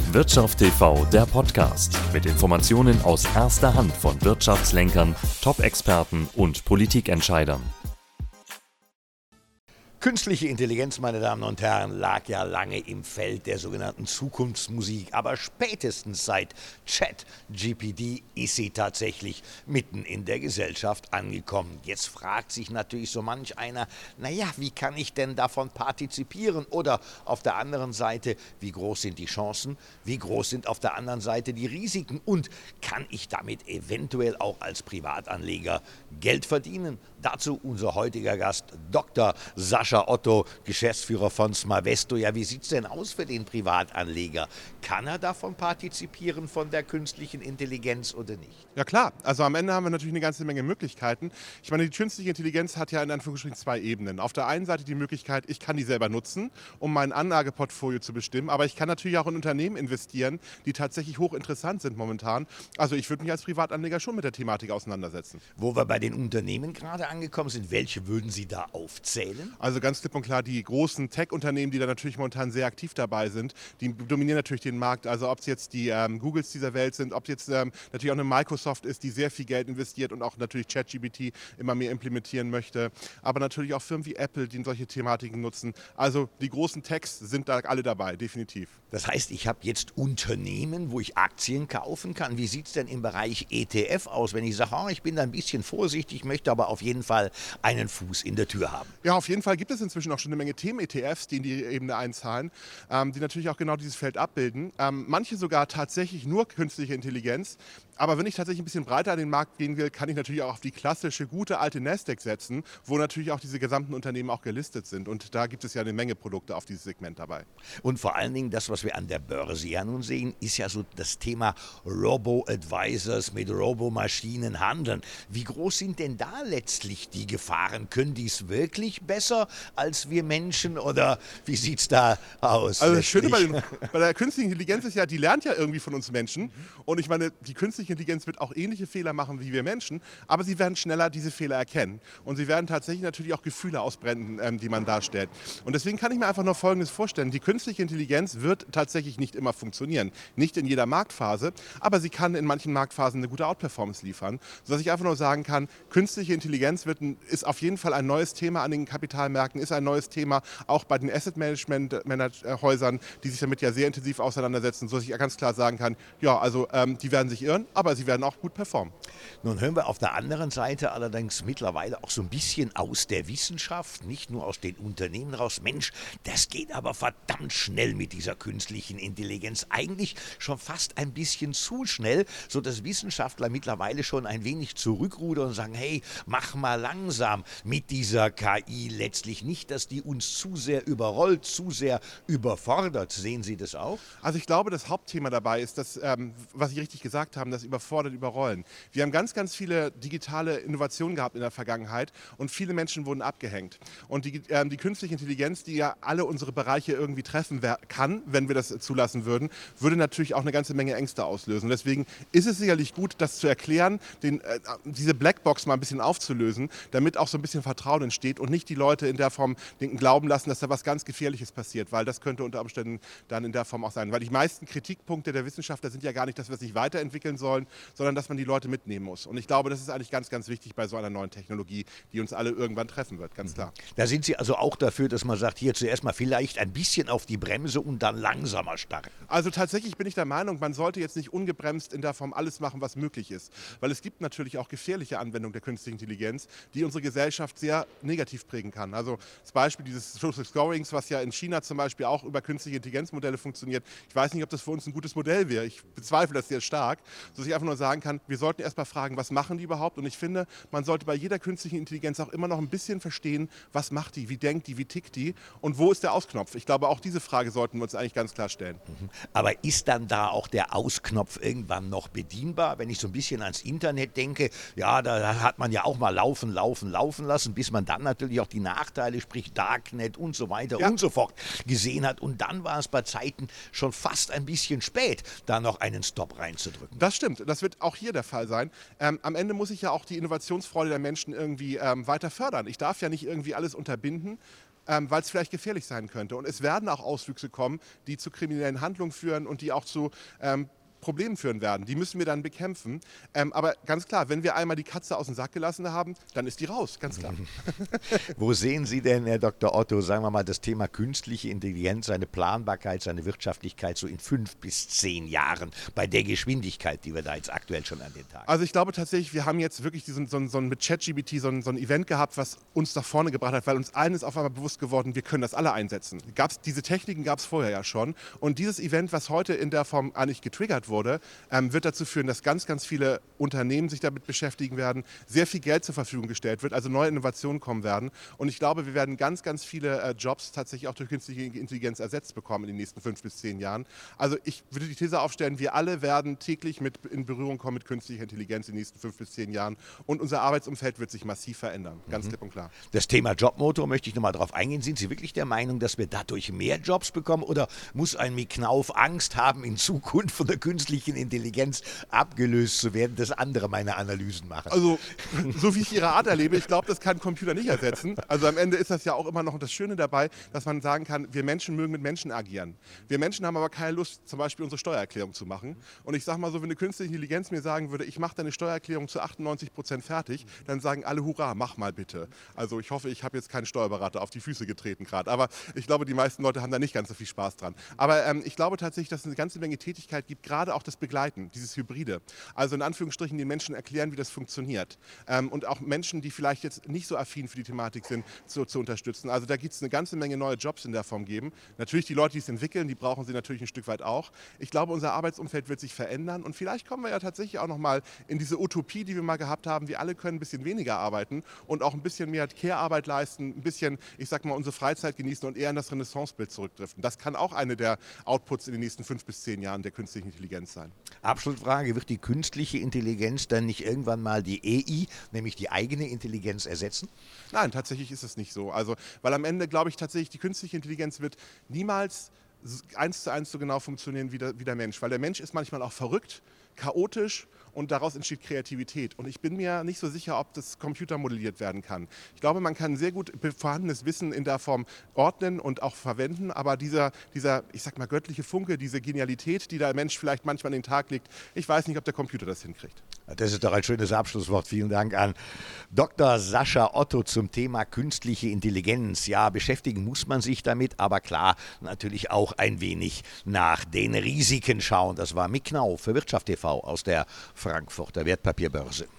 Wirtschaft TV, der Podcast mit Informationen aus erster Hand von Wirtschaftslenkern, Top-Experten und Politikentscheidern. Künstliche Intelligenz, meine Damen und Herren, lag ja lange im Feld der sogenannten Zukunftsmusik, aber spätestens seit ChatGPT ist sie tatsächlich mitten in der Gesellschaft angekommen. Jetzt fragt sich natürlich so manch einer, naja, wie kann ich denn davon partizipieren? Oder auf der anderen Seite, wie groß sind die Chancen? Wie groß sind auf der anderen Seite die Risiken? Und kann ich damit eventuell auch als Privatanleger Geld verdienen? Dazu unser heutiger Gast, Dr. Sascha Otto, Geschäftsführer von Smavesto. Ja, wie sieht es denn aus für den Privatanleger? Kann er davon partizipieren, von der künstlichen Intelligenz oder nicht? Ja klar, also am Ende haben wir natürlich eine ganze Menge Möglichkeiten. Ich meine, die künstliche Intelligenz hat ja in Anführungsstrichen zwei Ebenen. Auf der einen Seite die Möglichkeit, ich kann die selber nutzen, um mein Anlageportfolio zu bestimmen, aber ich kann natürlich auch in Unternehmen investieren, die tatsächlich hochinteressant sind momentan. Also ich würde mich als Privatanleger schon mit der Thematik auseinandersetzen. Wo wir bei den Unternehmen gerade angekommen sind, welche würden Sie da aufzählen? Also ganz klipp und klar die großen Tech-Unternehmen, die da natürlich momentan sehr aktiv dabei sind, die dominieren natürlich den Markt. Also ob es jetzt die Googles dieser Welt sind, ob es jetzt natürlich auch eine Microsoft ist, die sehr viel Geld investiert und auch natürlich ChatGPT immer mehr implementieren möchte. Aber natürlich auch Firmen wie Apple, die solche Thematiken nutzen. Also die großen Techs sind da alle dabei, definitiv. Das heißt, ich habe jetzt Unternehmen, wo ich Aktien kaufen kann. Wie sieht es denn im Bereich ETF aus, wenn ich sage, ich bin da ein bisschen vorsichtig, möchte aber auf jeden Fall einen Fuß in der Tür haben? Ja, auf jeden Fall gibt es inzwischen auch schon eine Menge Themen-ETFs, die in die Ebene einzahlen, die natürlich auch genau dieses Feld abbilden. Manche sogar tatsächlich nur künstliche Intelligenz. Aber wenn ich tatsächlich ein bisschen breiter an den Markt gehen will, kann ich natürlich auch auf die klassische, gute alte Nasdaq setzen, wo natürlich auch diese gesamten Unternehmen auch gelistet sind. Und da gibt es ja eine Menge Produkte auf dieses Segment dabei. Und vor allen Dingen das, was wir an der Börse ja nun sehen, ist ja so das Thema Robo-Advisors mit Robomaschinen handeln. Wie groß sind denn da letztlich die Gefahren? Können die es wirklich besser als wir Menschen oder wie sieht es da aus? Also das Schöne bei der künstlichen Intelligenz ist ja, die lernt ja irgendwie von uns Menschen. Und ich meine, die künstliche Intelligenz wird auch ähnliche Fehler machen wie wir Menschen, aber sie werden schneller diese Fehler erkennen. Und sie werden tatsächlich natürlich auch Gefühle ausblenden, die man darstellt. Und deswegen kann ich mir einfach nur Folgendes vorstellen. Die künstliche Intelligenz wird tatsächlich nicht immer funktionieren. Nicht in jeder Marktphase, aber sie kann in manchen Marktphasen eine gute Outperformance liefern. Sodass ich einfach nur sagen kann, künstliche Intelligenz ist auf jeden Fall ein neues Thema an den Kapitalmärkten, ist ein neues Thema auch bei den Asset-Management-Häusern, die sich damit ja sehr intensiv auseinandersetzen, sodass ich ganz klar sagen kann, ja, also die werden sich irren, aber sie werden auch gut performen. Nun hören wir auf der anderen Seite allerdings mittlerweile auch so ein bisschen aus der Wissenschaft, nicht nur aus den Unternehmen raus. Mensch, das geht aber verdammt schnell mit dieser künstlichen Intelligenz. Eigentlich schon fast ein bisschen zu schnell, sodass Wissenschaftler mittlerweile schon ein wenig zurückrudern und sagen, hey, mach mal langsam mit dieser KI letztlich nicht, dass die uns zu sehr überrollt, zu sehr überfordert. Sehen Sie das auch? Also ich glaube, das Hauptthema dabei ist, dass, was Sie richtig gesagt haben, das Überfordern, Überrollen. Wir haben ganz, ganz viele digitale Innovationen gehabt in der Vergangenheit und viele Menschen wurden abgehängt. Und die künstliche Intelligenz, die ja alle unsere Bereiche irgendwie treffen kann, wenn wir das zulassen würden, würde natürlich auch eine ganze Menge Ängste auslösen. Deswegen ist es sicherlich gut, das zu erklären, diese Blackbox mal ein bisschen aufzulösen, damit auch so ein bisschen Vertrauen entsteht und nicht die Leute in der Form glauben lassen, dass da was ganz Gefährliches passiert, weil das könnte unter Umständen dann in der Form auch sein. Weil die meisten Kritikpunkte der Wissenschaftler sind ja gar nicht, dass wir es nicht weiterentwickeln sollen, sondern dass man die Leute mitnehmen muss. Und ich glaube, das ist eigentlich ganz, ganz wichtig bei so einer neuen Technologie, die uns alle irgendwann treffen wird, ganz klar. Da sind Sie also auch dafür, dass man sagt, hier zuerst mal vielleicht ein bisschen auf die Bremse und dann langsamer starten. Also tatsächlich bin ich der Meinung, man sollte jetzt nicht ungebremst in der Form alles machen, was möglich ist. Weil es gibt natürlich auch gefährliche Anwendungen der künstlichen Intelligenz, die unsere Gesellschaft sehr negativ prägen kann. Also das Beispiel dieses Social Scorings, was ja in China zum Beispiel auch über künstliche Intelligenzmodelle funktioniert. Ich weiß nicht, ob das für uns ein gutes Modell wäre. Ich bezweifle das sehr stark, sodass ich einfach nur sagen kann, wir sollten erst mal fragen, was machen die überhaupt? Und ich finde, man sollte bei jeder künstlichen Intelligenz auch immer noch ein bisschen verstehen, was macht die, wie denkt die, wie tickt die und wo ist der Ausknopf? Ich glaube, auch diese Frage sollten wir uns eigentlich ganz klar stellen. Aber ist dann da auch der Ausknopf irgendwann noch bedienbar? Wenn ich so ein bisschen ans Internet denke, ja, da hat man ja auch mal laufen lassen, bis man dann natürlich auch die Nachteile, sprich Darknet und so weiter und so fort gesehen hat. Und dann war es bei Zeiten schon fast ein bisschen spät, da noch einen Stop reinzudrücken. Das stimmt, das wird auch hier der Fall sein. Am Ende muss ich ja auch die Innovationsfreude der Menschen irgendwie weiter fördern. Ich darf ja nicht irgendwie alles unterbinden. weil es vielleicht gefährlich sein könnte. Und es werden auch Auswüchse kommen, die zu kriminellen Handlungen führen und die auch zu Problemen führen werden. Die müssen wir dann bekämpfen. Aber ganz klar, wenn wir einmal die Katze aus dem Sack gelassen haben, dann ist die raus, ganz klar. Wo sehen Sie denn, Herr Dr. Otto, sagen wir mal, das Thema künstliche Intelligenz, seine Planbarkeit, seine Wirtschaftlichkeit so in 5 bis 10 Jahren bei der Geschwindigkeit, die wir da jetzt aktuell schon an den Tag haben? Also ich glaube tatsächlich, wir haben jetzt wirklich mit ChatGPT so ein Event gehabt, was uns nach vorne gebracht hat, weil uns allen ist auf einmal bewusst geworden, wir können das alle einsetzen. Diese Techniken gab es vorher ja schon. Und dieses Event, was heute in der Form eigentlich getriggert wurde, wird dazu führen, dass ganz, ganz viele Unternehmen sich damit beschäftigen werden, sehr viel Geld zur Verfügung gestellt wird, also neue Innovationen kommen werden. Und ich glaube, wir werden ganz, ganz viele Jobs tatsächlich auch durch künstliche Intelligenz ersetzt bekommen in den nächsten 5 bis 10 Jahren. Also ich würde die These aufstellen, wir alle werden täglich in Berührung kommen mit künstlicher Intelligenz in den nächsten 5 bis 10 Jahren. Und unser Arbeitsumfeld wird sich massiv verändern, ganz klipp und klar. Das Thema Jobmotor möchte ich nochmal darauf eingehen. Sind Sie wirklich der Meinung, dass wir dadurch mehr Jobs bekommen oder muss ein Miknauf Angst haben, in Zukunft von der künstlichen Intelligenz abgelöst zu werden, dass andere meine Analysen machen? Also, so wie ich Ihre Art erlebe, ich glaube, das kann ein Computer nicht ersetzen. Also am Ende ist das ja auch immer noch das Schöne dabei, dass man sagen kann, wir Menschen mögen mit Menschen agieren. Wir Menschen haben aber keine Lust, zum Beispiel unsere Steuererklärung zu machen. Und ich sage mal so, wenn eine künstliche Intelligenz mir sagen würde, ich mache deine Steuererklärung zu 98% fertig, dann sagen alle, hurra, mach mal bitte. Also ich hoffe, ich habe jetzt keinen Steuerberater auf die Füße getreten gerade. Aber ich glaube, die meisten Leute haben da nicht ganz so viel Spaß dran. Aber ich glaube tatsächlich, dass es eine ganze Menge Tätigkeit gibt, gerade auch das Begleiten, dieses Hybride. Also in Anführungsstrichen den Menschen erklären, wie das funktioniert. Und auch Menschen, die vielleicht jetzt nicht so affin für die Thematik sind, zu unterstützen. Also da gibt es eine ganze Menge neue Jobs in der Form geben. Natürlich die Leute, die es entwickeln, die brauchen sie natürlich ein Stück weit auch. Ich glaube, unser Arbeitsumfeld wird sich verändern und vielleicht kommen wir ja tatsächlich auch nochmal in diese Utopie, die wir mal gehabt haben. Wir alle können ein bisschen weniger arbeiten und auch ein bisschen mehr Care-Arbeit leisten, ein bisschen, ich sag mal, unsere Freizeit genießen und eher in das Renaissance-Bild zurückdriften. Das kann auch eine der Outputs in den nächsten 5 bis 10 Jahren der künstlichen Intelligenz sein. Abschlussfrage, wird die künstliche Intelligenz dann nicht irgendwann mal die EI, nämlich die eigene Intelligenz, ersetzen? Nein, tatsächlich ist es nicht so. Also, weil am Ende glaube ich tatsächlich, die künstliche Intelligenz wird niemals 1:1 so genau funktionieren wie der Mensch. Weil der Mensch ist manchmal auch verrückt, chaotisch und daraus entsteht Kreativität. Und ich bin mir nicht so sicher, ob das computermodelliert werden kann. Ich glaube, man kann sehr gut vorhandenes Wissen in der Form ordnen und auch verwenden, aber dieser, ich sag mal, göttliche Funke, diese Genialität, die der Mensch vielleicht manchmal an den Tag legt, ich weiß nicht, ob der Computer das hinkriegt. Das ist doch ein schönes Abschlusswort. Vielen Dank an Dr. Sascha Otto zum Thema künstliche Intelligenz. Ja, beschäftigen muss man sich damit, aber klar, natürlich auch ein wenig nach den Risiken schauen. Das war Mick Knauf für Wirtschaft TV aus der Frankfurter Wertpapierbörse.